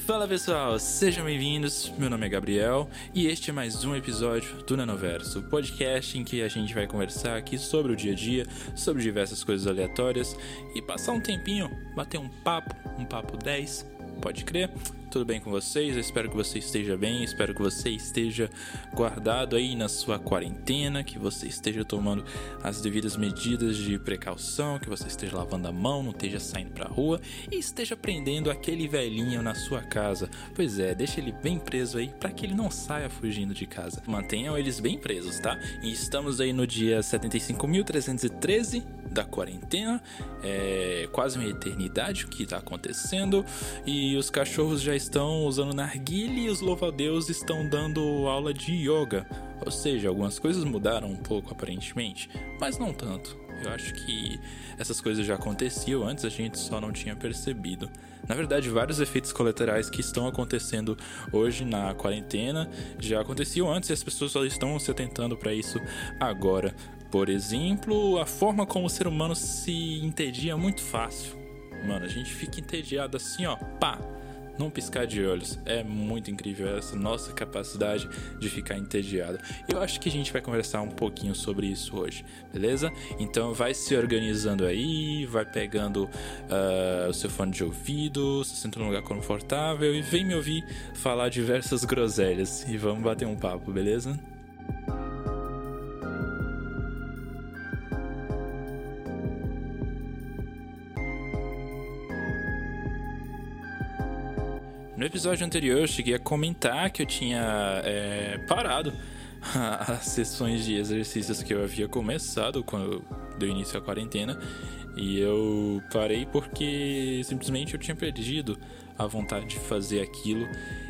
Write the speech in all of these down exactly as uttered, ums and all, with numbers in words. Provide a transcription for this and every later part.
Fala pessoal, sejam bem-vindos, meu nome é Gabriel e este é mais um episódio do Nanoverso, podcast em que a gente vai conversar aqui sobre o dia a dia, sobre diversas coisas aleatórias e passar um tempinho, bater um papo, um papo dez, pode crer? Tudo bem com vocês? Eu espero que você esteja bem, espero que você esteja guardado aí na sua quarentena, que você esteja tomando as devidas medidas de precaução, que você esteja lavando a mão, não esteja saindo pra rua e esteja prendendo aquele velhinho na sua casa. Pois é, deixa ele bem preso aí para que ele não saia fugindo de casa. Mantenham eles bem presos, tá? E estamos aí no dia setenta e cinco mil trezentos e treze da quarentena, é quase uma eternidade o que está acontecendo e os cachorros já estão usando narguilé e os louva-a-Deus estão dando aula de yoga, ou seja, algumas coisas mudaram um pouco aparentemente, mas não tanto. Eu acho que essas coisas já aconteciam antes, a gente só não tinha percebido. Na verdade, vários efeitos colaterais que estão acontecendo hoje na quarentena já aconteciam antes e as pessoas só estão se atentando para isso agora. Por exemplo, a forma como o ser humano se entedia é muito fácil. Mano, a gente fica entediado assim, ó, pá, num piscar de olhos. É muito incrível essa nossa capacidade de ficar entediado. Eu acho que a gente vai conversar um pouquinho sobre isso hoje, beleza? Então vai se organizando aí, vai pegando uh, o seu fone de ouvido, se senta num lugar confortável e vem me ouvir falar diversas groselhas. E vamos bater um papo, beleza? No episódio anterior eu cheguei a comentar que eu tinha é, parado as sessões de exercícios que eu havia começado quando deu início à quarentena. E eu parei porque simplesmente eu tinha perdido a vontade de fazer aquilo.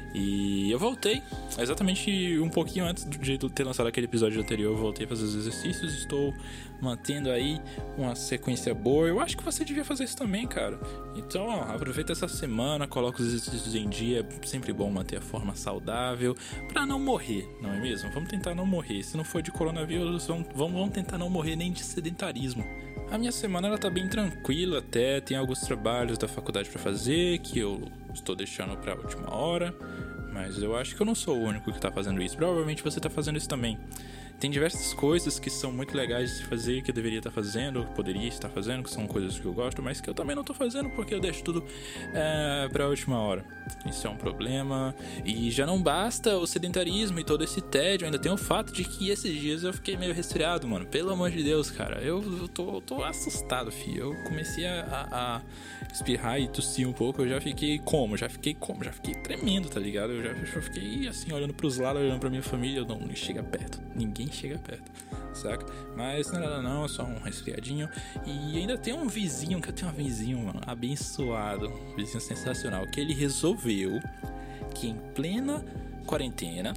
E eu voltei, exatamente um pouquinho antes de ter lançado aquele episódio anterior, eu voltei a fazer os exercícios, estou mantendo aí uma sequência boa. Eu acho que você devia fazer isso também, cara. Então, ó, aproveita essa semana, coloca os exercícios em dia, é sempre bom manter a forma saudável, pra não morrer, não é mesmo? Vamos tentar não morrer, se não for de coronavírus, vamos, vamos tentar não morrer nem de sedentarismo. A minha semana ela tá bem tranquila até, tem alguns trabalhos da faculdade pra fazer, que eu estou deixando pra última hora, mas eu acho que eu não sou o único que tá fazendo isso, provavelmente você tá fazendo isso também. Tem diversas coisas que são muito legais de fazer, que eu deveria estar fazendo, que poderia estar fazendo, que são coisas que eu gosto, mas que eu também não tô fazendo porque eu deixo tudo é, pra última hora. Isso é um problema. E já não basta o sedentarismo e todo esse tédio, ainda tem o fato de que esses dias eu fiquei meio resfriado, mano. Pelo amor de Deus, cara. Eu, eu, tô, eu tô assustado, filho. Eu comecei a, a espirrar e tossir um pouco, eu já fiquei como? Já fiquei como? Já fiquei tremendo, tá ligado? Eu já, já fiquei assim, olhando pros lados, olhando pra minha família. Eu não, não chega perto. Ninguém chega perto, saca? Mas não é nada não, é só um resfriadinho. E ainda tem um vizinho, que eu tenho um vizinho, mano, abençoado, um vizinho sensacional, que ele resolveu que em plena quarentena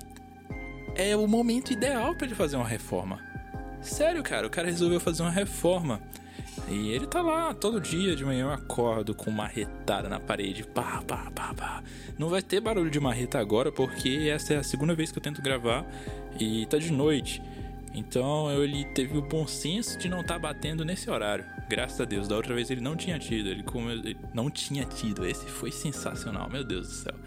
é o momento ideal pra ele fazer uma reforma. Sério, cara, o cara resolveu fazer uma reforma. E ele tá lá, todo dia de manhã eu acordo com uma marretada na parede, pá, pá, pá, pá. Não vai ter barulho de marreta agora, porque essa é a segunda vez que eu tento gravar e tá de noite. Então ele teve o bom senso de não estar tá batendo nesse horário. Graças a Deus, da outra vez ele não tinha tido, ele, come... ele não tinha tido, esse foi sensacional, meu Deus do céu.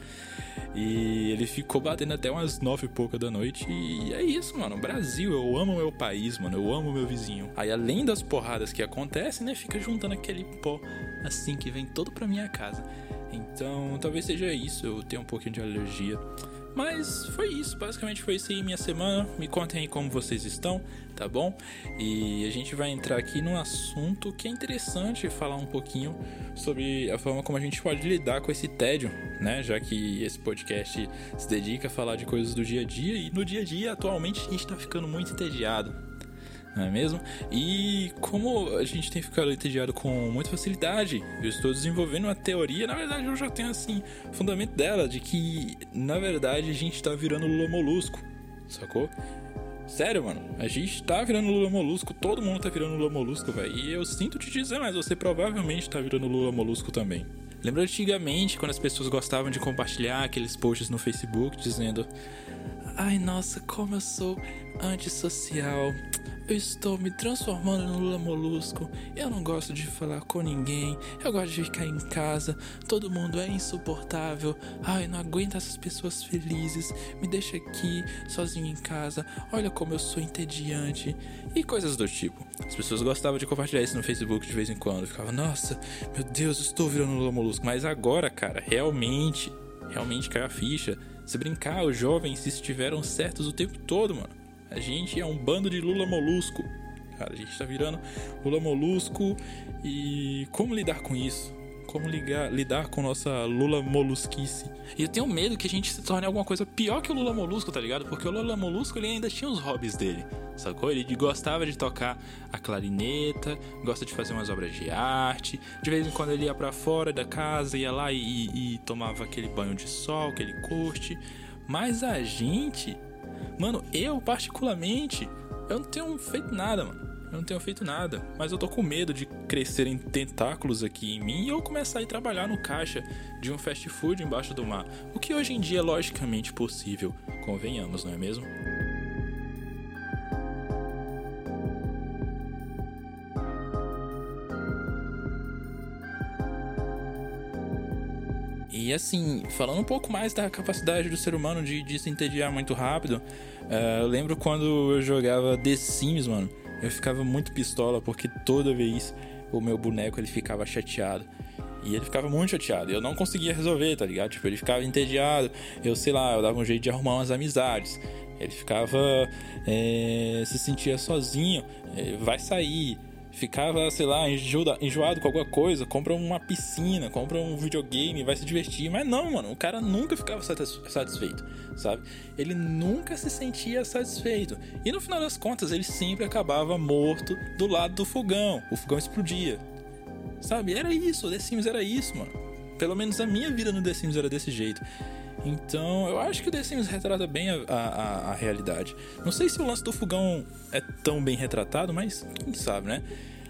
E ele ficou batendo até umas nove e pouca da noite. E é isso, mano, Brasil, eu amo meu país, mano, eu amo meu vizinho. Aí além das porradas que acontecem, né, fica juntando aquele pó assim que vem todo pra minha casa. Então talvez seja isso, eu tenho um pouquinho de alergia. Mas foi isso, basicamente foi isso aí minha semana. Me contem aí como vocês estão, tá bom? E a gente vai entrar aqui num assunto que é interessante falar um pouquinho sobre a forma como a gente pode lidar com esse tédio, né? Já que esse podcast se dedica a falar de coisas do dia a dia e no dia a dia atualmente a gente tá ficando muito entediado, não é mesmo? E como a gente tem ficado entediado com muita facilidade, eu estou desenvolvendo uma teoria, na verdade eu já tenho assim, o fundamento dela, de que na verdade a gente tá virando Lula Molusco, sacou? Sério, mano, a gente tá virando Lula Molusco, todo mundo tá virando Lula Molusco, velho. E eu sinto te dizer, mas você provavelmente tá virando Lula Molusco também. Lembra antigamente quando as pessoas gostavam de compartilhar aqueles posts no Facebook dizendo: ai, nossa, como eu sou antissocial. eu estou me transformando no Lula Molusco. Eu não gosto de falar com ninguém. Eu gosto de ficar em casa. Todo mundo é insuportável. Ai, não aguento essas pessoas felizes. Me deixa aqui, sozinho em casa. Olha como eu sou entediante. E coisas do tipo. As pessoas gostavam de compartilhar isso no Facebook de vez em quando. Ficava, nossa, meu Deus, eu estou virando Lula Molusco. Mas agora, cara, realmente, realmente caiu a ficha. Se brincar, os jovens estiveram certos o tempo todo, mano. A gente é um bando de Lula Molusco. Cara, a gente tá virando Lula Molusco. E como lidar com isso? Como ligar, lidar com nossa Lula Molusquice? E eu tenho medo que a gente se torne alguma coisa pior que o Lula Molusco, tá ligado? Porque o Lula Molusco, ele ainda tinha os hobbies dele, sacou? Ele gostava de tocar a clarineta, gosta de fazer umas obras de arte. De vez em quando ele ia pra fora da casa, ia lá e, e, e tomava aquele banho de sol que ele curte. Mas a gente... Mano, eu particularmente, eu não tenho feito nada, mano. Eu não tenho feito nada, mas eu tô com medo de crescerem tentáculos aqui em mim e eu começar a ir trabalhar no caixa de um fast food embaixo do mar. O que hoje em dia é logicamente possível, convenhamos, não é mesmo? E assim, falando um pouco mais da capacidade do ser humano de, de se entediar muito rápido, uh, eu lembro quando eu jogava The Sims, mano, eu ficava muito pistola porque toda vez o meu boneco ele ficava chateado. E ele ficava muito chateado, eu não conseguia resolver, tá ligado? Tipo, ele ficava entediado, eu sei lá, eu dava um jeito de arrumar umas amizades. Ele ficava, é, se sentia sozinho, é, vai sair... Ficava, sei lá, enjoado com alguma coisa, compra uma piscina, compra um videogame, vai se divertir. Mas não, mano, o cara nunca ficava satisfeito, sabe? Ele nunca se sentia satisfeito. E no final das contas, ele sempre acabava morto do lado do fogão. O fogão explodia, sabe? Era isso, o The Sims era isso, mano. Pelo menos a minha vida no The Sims era desse jeito. Então, eu acho que o The Sims retrata bem a, a, a realidade. Não sei se o lance do fogão é tão bem retratado, mas quem sabe, né?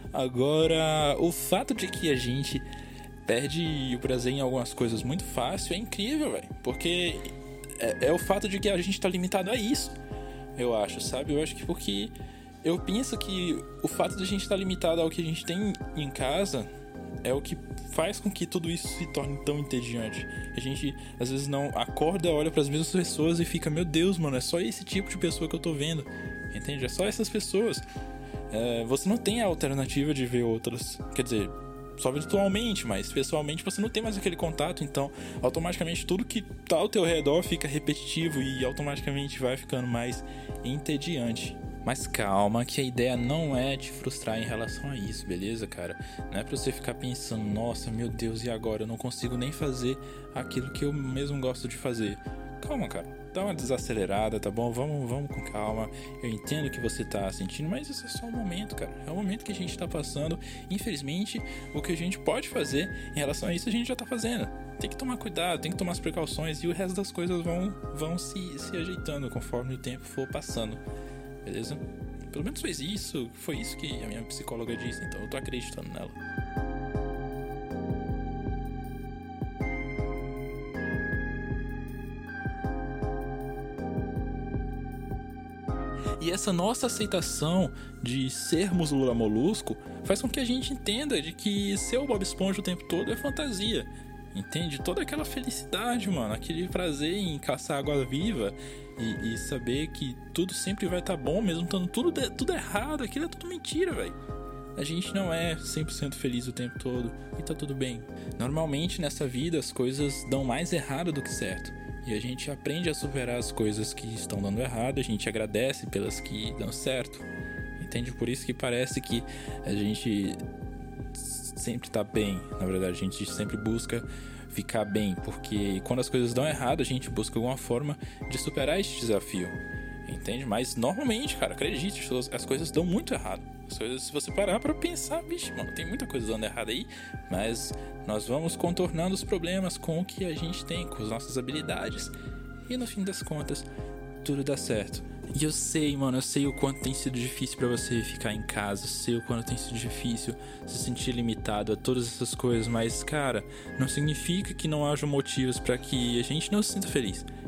Agora, o fato de que a gente perde o prazer em algumas coisas muito fácil é incrível, velho. Porque é, é o fato de que a gente tá limitado a isso, eu acho, sabe? Eu acho que porque eu penso que o fato de a gente estar limitado ao que a gente tem em casa é o que faz com que tudo isso se torne tão entediante. A gente, às vezes, não acorda, olha para as mesmas pessoas e fica, meu Deus, mano, é só esse tipo de pessoa que eu tô vendo. Entende? É só essas pessoas. É, você não tem a alternativa de ver outras. Quer dizer, só virtualmente, mas pessoalmente você não tem mais aquele contato. Então, automaticamente, tudo que tá ao teu redor fica repetitivo e automaticamente vai ficando mais entediante. Mas calma, que a ideia não é te frustrar em relação a isso, beleza, cara? Não é pra você ficar pensando, nossa, meu Deus, e agora? Eu não consigo nem fazer aquilo que eu mesmo gosto de fazer. Calma, cara. Dá uma desacelerada, tá bom? Vamos, vamos com calma. Eu entendo o que você tá sentindo, mas isso é só um momento, cara. É o momento que a gente tá passando. Infelizmente, o que a gente pode fazer em relação a isso, a gente já tá fazendo. Tem que tomar cuidado, tem que tomar as precauções e o resto das coisas vão, vão se, se ajeitando conforme o tempo for passando. Beleza? Pelo menos foi isso, foi isso que a minha psicóloga disse, então eu tô acreditando nela. E essa nossa aceitação de sermos Lula Molusco faz com que a gente entenda de que ser o Bob Esponja o tempo todo é fantasia. Entende? Toda aquela felicidade, mano, aquele prazer em caçar água viva e, e saber que tudo sempre vai estar tá bom, mesmo estando tudo, de, tudo errado, aquilo é tudo mentira, velho. A gente não é cem por cento feliz o tempo todo e tá tudo bem. Normalmente nessa vida as coisas dão mais errado do que certo. E a gente aprende a superar as coisas que estão dando errado, a gente agradece pelas que dão certo. Entende? Por isso que parece que a gente sempre tá bem. Na verdade, a gente sempre busca ficar bem, porque quando as coisas dão errado, a gente busca alguma forma de superar esse desafio. Entende? Mas normalmente, cara, acredite, as coisas dão muito errado. As coisas, se você parar pra pensar, vixe, mano, tem muita coisa dando errado aí, mas nós vamos contornando os problemas com o que a gente tem, com as nossas habilidades, e no fim das contas, tudo dá certo. E eu sei, mano, eu sei o quanto tem sido difícil pra você ficar em casa, eu sei o quanto tem sido difícil se sentir limitado a todas essas coisas, mas, cara, não significa que não haja motivos pra que a gente não se sinta feliz.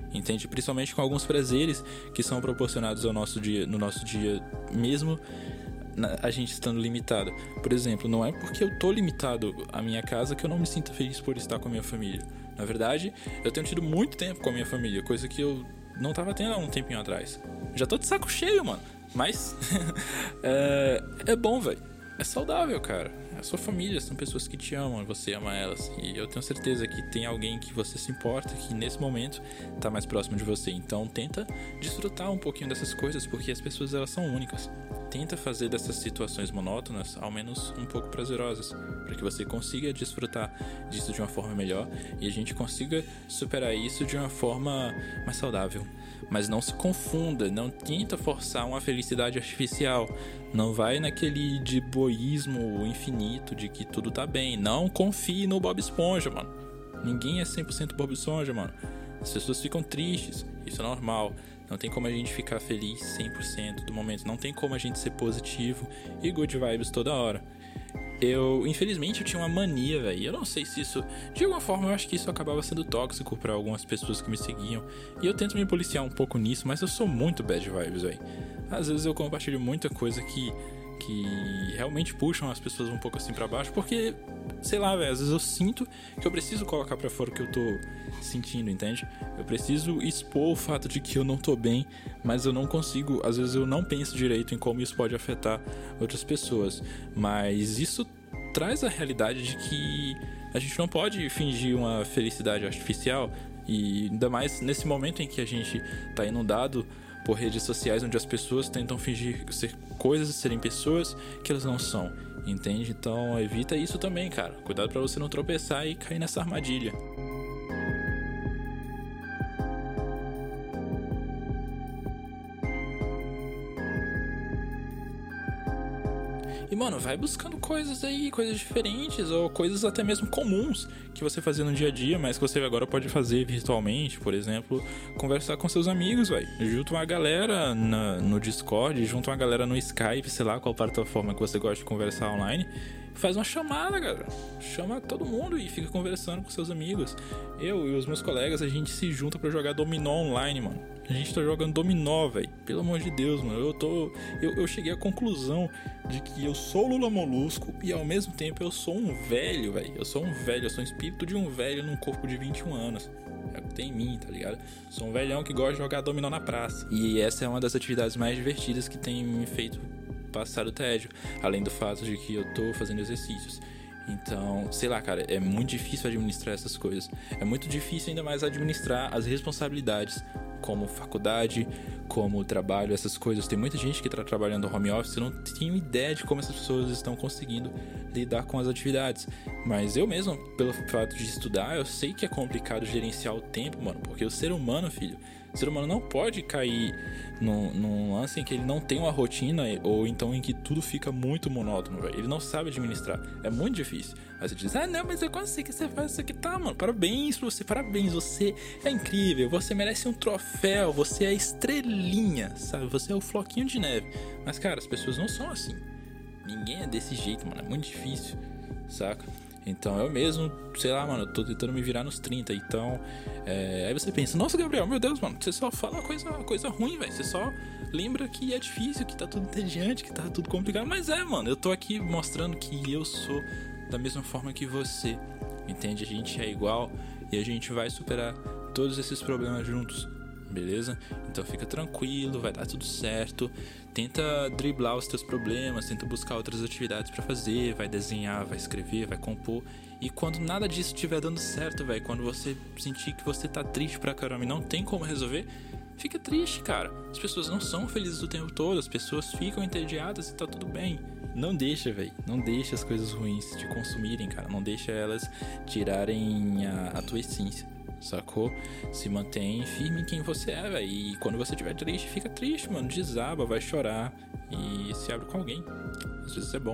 entende? Principalmente com alguns prazeres que são proporcionados ao nosso dia, no nosso dia mesmo, a gente estando limitado. Por exemplo, não é porque eu tô limitado à minha casa que eu não me sinto feliz por estar com a minha família. Na verdade, eu tenho tido muito tempo com a minha família, coisa que eu não tava tendo há um tempinho atrás. Já tô de saco cheio, mano. Mas é, é bom, velho. É saudável, cara. É a sua família, são pessoas que te amam, você ama elas. E eu tenho certeza que tem alguém que você se importa, que nesse momento tá mais próximo de você. Então tenta desfrutar um pouquinho dessas coisas, porque as pessoas, elas são únicas. Tenta fazer dessas situações monótonas ao menos um pouco prazerosas, para que você consiga desfrutar disso de uma forma melhor e a gente consiga superar isso de uma forma mais saudável. Mas não se confunda, não tenta forçar uma felicidade artificial. Não vai naquele de boísmo infinito de que tudo tá bem. Não confie no Bob Esponja, mano. Ninguém é cem por cento Bob Esponja, mano. As pessoas ficam tristes, isso é normal. Não tem como a gente ficar feliz cem por cento do momento. Não tem como a gente ser positivo e good vibes toda hora. Eu, infelizmente, eu tinha uma mania, velho. Eu não sei se isso... De alguma forma, eu acho que isso acabava sendo tóxico pra algumas pessoas que me seguiam. E eu tento me policiar um pouco nisso, mas eu sou muito bad vibes, velho. Às vezes eu compartilho muita coisa que... que realmente puxam as pessoas um pouco assim pra baixo, porque, sei lá, velho, às vezes eu sinto que eu preciso colocar pra fora o que eu tô sentindo, entende? Eu preciso expor o fato de que eu não tô bem, mas eu não consigo, às vezes eu não penso direito em como isso pode afetar outras pessoas, mas isso traz a realidade de que a gente não pode fingir uma felicidade artificial, e ainda mais nesse momento em que a gente tá inundado por redes sociais onde as pessoas tentam fingir ser coisas, serem pessoas que elas não são, entende? Então evita isso também, cara. Cuidado pra você não tropeçar e cair nessa armadilha. E, mano, vai buscando coisas aí, coisas diferentes, ou coisas até mesmo comuns que você fazia no dia a dia, mas que você agora pode fazer virtualmente. Por exemplo, conversar com seus amigos, velho. Junta uma galera na, no Discord, junta uma galera no Skype, sei lá qual plataforma que você gosta de conversar online. Faz uma chamada, galera. Chama todo mundo e fica conversando com seus amigos. Eu e os meus colegas, a gente se junta pra jogar dominó online, mano. A gente tá jogando dominó, velho. Pelo amor de Deus, mano. Eu tô... Eu, eu cheguei à conclusão de que eu sou Lula Molusco e ao mesmo tempo eu sou um velho, velho. Eu sou um velho, eu sou um espírito de um velho num corpo de vinte e um anos. É o que tem em mim, tá ligado? Sou um velhão que gosta de jogar dominó na praça. E essa é uma das atividades mais divertidas que tem me feito passar o tédio, além do fato de que eu tô fazendo exercícios. Então, sei lá, cara, é muito difícil administrar essas coisas. É muito difícil ainda mais administrar as responsabilidades, como faculdade, como trabalho, essas coisas. Tem muita gente que tá trabalhando no home office, eu não tenho ideia de como essas pessoas estão conseguindo lidar com as atividades. Mas eu mesmo, pelo fato de estudar, eu sei que é complicado gerenciar o tempo, mano, porque o ser humano, filho, o ser humano não pode cair num, num lance em que ele não tem uma rotina, ou então em que tudo fica muito monótono, velho. Ele não sabe administrar. É muito difícil. Aí você diz, ah, não, mas eu consigo, você faz isso aqui. Tá, mano, parabéns pra você, parabéns. Você é incrível, você merece um troféu, você é a estrelinha, sabe? Você é o floquinho de neve. Mas, cara, as pessoas não são assim. Ninguém é desse jeito, mano. É muito difícil, saca? Então eu mesmo, sei lá, mano, eu tô tentando me virar nos trinta. Então, é... aí você pensa, nossa, Gabriel, meu Deus, mano, você só fala coisa, coisa ruim, velho. Você só lembra que é difícil, que tá tudo entediante, que tá tudo complicado. Mas é, mano, eu tô aqui mostrando que eu sou da mesma forma que você, entende? A gente é igual e a gente vai superar todos esses problemas juntos, beleza? Então fica tranquilo, vai dar tudo certo. Tenta driblar os teus problemas, tenta buscar outras atividades pra fazer. Vai desenhar, vai escrever, vai compor. E quando nada disso estiver dando certo, velho, quando você sentir que você tá triste pra caramba e não tem como resolver, fica triste, cara. As pessoas não são felizes o tempo todo, as pessoas ficam entediadas e tá tudo bem. Não deixa, velho, não deixa as coisas ruins te consumirem, cara. Não deixa elas tirarem a, a tua essência, sacou? Se mantém firme em quem você é, velho. E quando você estiver triste, fica triste, mano. Desaba, vai chorar e se abre com alguém. Às vezes é bom.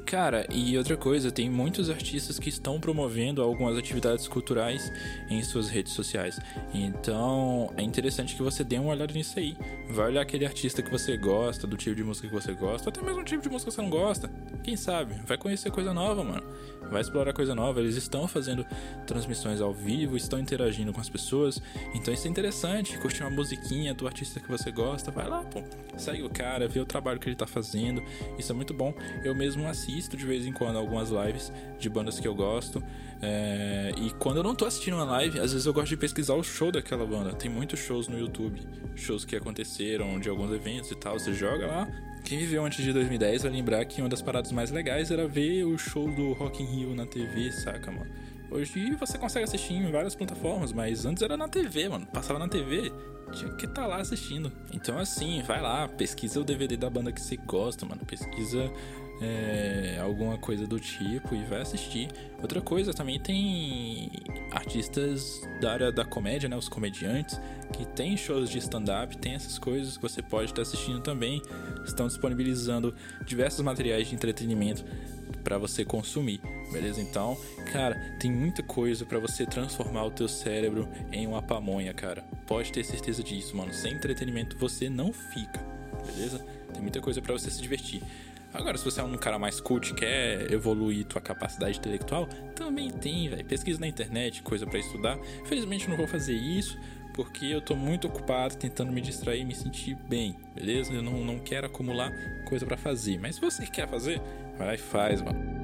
Cara, e outra coisa, tem muitos artistas que estão promovendo algumas atividades culturais em suas redes sociais. Então, é interessante que você dê uma olhada nisso aí. Vai olhar aquele artista que você gosta, do tipo de música que você gosta, ou até mesmo um tipo de música que você não gosta. Quem sabe? Vai conhecer coisa nova, mano. Vai explorar coisa nova. Eles estão fazendo transmissões ao vivo, estão interagindo com as pessoas. Então isso é interessante. Curtir uma musiquinha do artista que você gosta, vai lá, pô. Segue o cara, vê o trabalho que ele tá fazendo. Isso é muito bom. Eu mesmo assisto de vez em quando algumas lives de bandas que eu gosto. É... E quando eu não tô assistindo uma live, às vezes eu gosto de pesquisar o show daquela banda. Tem muitos shows no YouTube, shows que aconteceram de alguns eventos e tal. Você joga lá. Quem viveu antes de dois mil e dez vai lembrar que uma das paradas mais legais era ver o show do Rock in Rio na T V, saca, mano? Hoje você consegue assistir em várias plataformas, mas antes era na T V, mano. Passava na T V, tinha que estar lá assistindo. Então assim, vai lá, pesquisa o D V D da banda que você gosta, mano. Pesquisa é, alguma coisa do tipo e vai assistir. Outra coisa, também tem artistas da área da comédia, né? Os comediantes, que tem shows de stand-up, tem essas coisas que você pode estar assistindo também. Estão disponibilizando diversos materiais de entretenimento para você consumir, beleza? Então, cara, tem muita coisa para você transformar o teu cérebro em uma pamonha, cara. Pode ter certeza disso, mano. Sem entretenimento você não fica, beleza? Tem muita coisa para você se divertir. Agora, se você é um cara mais cult, quer evoluir tua capacidade intelectual, também tem, velho. Pesquisa na internet, coisa para estudar. Infelizmente eu não vou fazer isso, porque eu tô muito ocupado tentando me distrair e me sentir bem, beleza? Eu não, não quero acumular coisa pra fazer. Mas se você quer fazer, vai lá e faz, mano.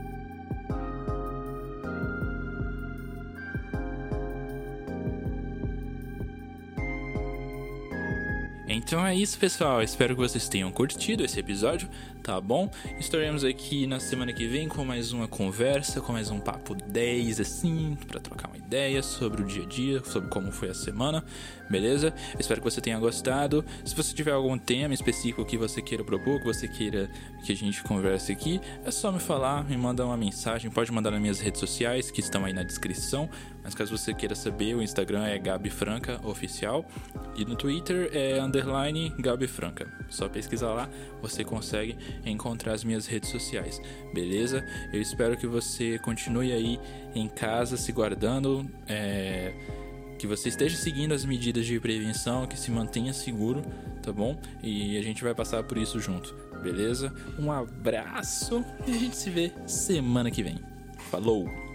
Então é isso, pessoal. Espero que vocês tenham curtido esse episódio, tá bom? Estaremos aqui na semana que vem com mais uma conversa, com mais um papo dez, assim, pra trocar uma ideia sobre o dia a dia, sobre como foi a semana, beleza? Espero que você tenha gostado. Se você tiver algum tema específico que você queira propor, que você queira que a gente converse aqui, é só me falar, me mandar uma mensagem, pode mandar nas minhas redes sociais, que estão aí na descrição. Mas caso você queira saber, o Instagram é Gabi Franca Oficial e no Twitter é underline Gabi Franca. Só pesquisar lá, você consegue encontrar as minhas redes sociais, beleza? Eu espero que você continue aí em casa se guardando, é... que você esteja seguindo as medidas de prevenção, que se mantenha seguro, tá bom? E a gente vai passar por isso junto, beleza? Um abraço e a gente se vê semana que vem. Falou!